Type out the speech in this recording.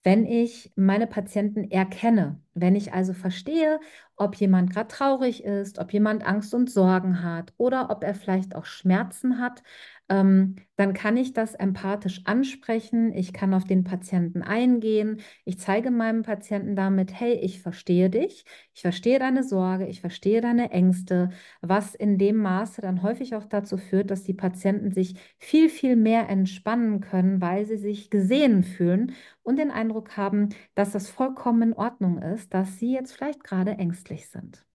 wenn ich meine Patienten erkenne, wenn ich also verstehe, ob jemand gerade traurig ist, ob jemand Angst und Sorgen hat oder ob er vielleicht auch Schmerzen hat, dann kann ich das empathisch ansprechen. Ich kann auf den Patienten eingehen. Ich zeige meinem Patienten damit, hey, ich verstehe dich, ich verstehe deine Sorge, ich verstehe deine Ängste, was in dem Maße dann häufig auch dazu führt, dass die Patienten sich viel, viel mehr entspannen können, weil sie sich gesehen fühlen und den Eindruck haben, dass das vollkommen in Ordnung ist, dass sie jetzt vielleicht gerade ängstlich sind.